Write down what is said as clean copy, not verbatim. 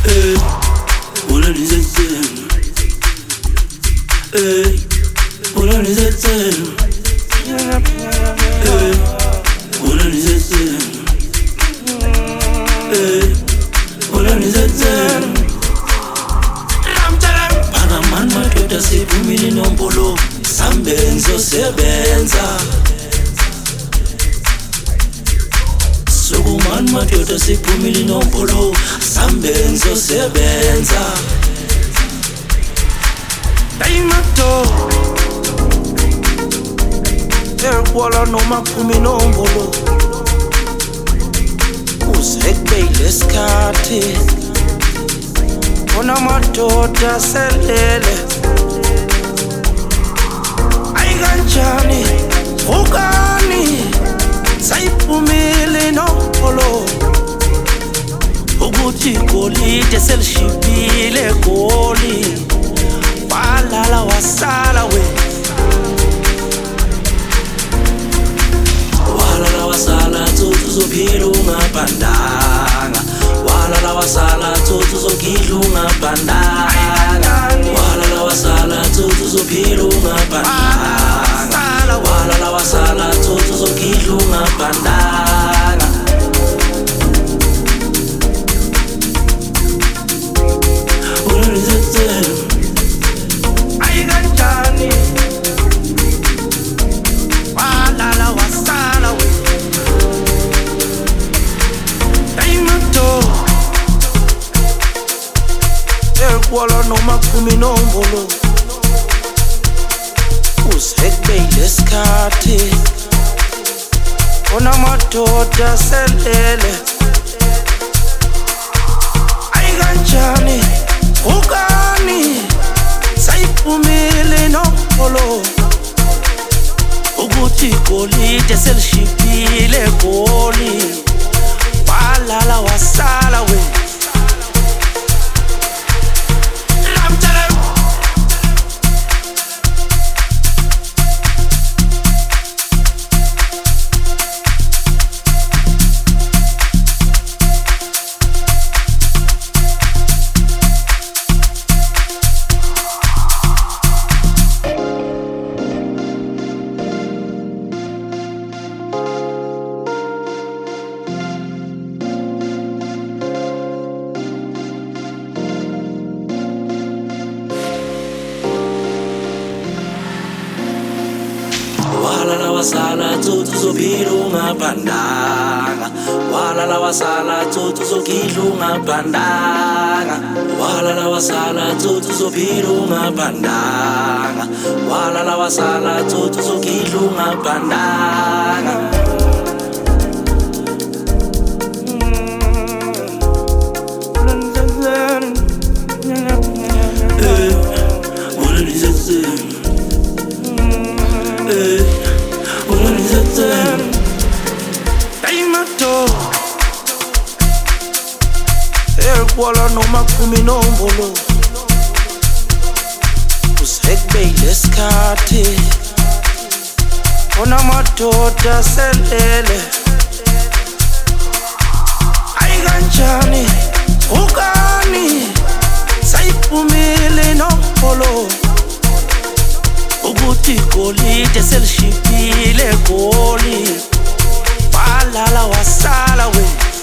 Hey, ula nizetsen. Hey, ula nizetsen. Hey, ula nizetsen. Hey, ula nizetsen. Pakaman madoda siphumile inombolo sambenzo sebenza. Sukuman madoda siphumile inombolo sambenzo sebenza. Daimato Erkwala noma phumi inombolo uzekube lesikhathi ona madoda selele ayikanjani ukani sayiphumile inombolo ukuthi golide selishibile goli walala wasala we walala wasala tutu zophila ungabhandanga walala wasala tutu zogidla ungabhandanga walala wasala tutu zophila ungabhandanga walala wasala tutu zogidla ungabhandanga walala wasala we Daimato Erkwala noma phumi inombolo uzekube lesikhathi ona madoda selele ayikanjani ukani sayiphumile inombolo ukuthi golide selishibile goli walala wasala we walala wasala tutu zophila ungabhandanga walala wasala tutu zogidla ungabhandanga walala wasala tutu zophila ungabhandanga walala wasala tutu zogidla ungabhandanga Daimato Erkwala noma phumi inombolo uzekube lesikhathi ona madoda selele ayikanjani ukani sayiphumile inombolo ukuthi golide selishibile goli walala wasala we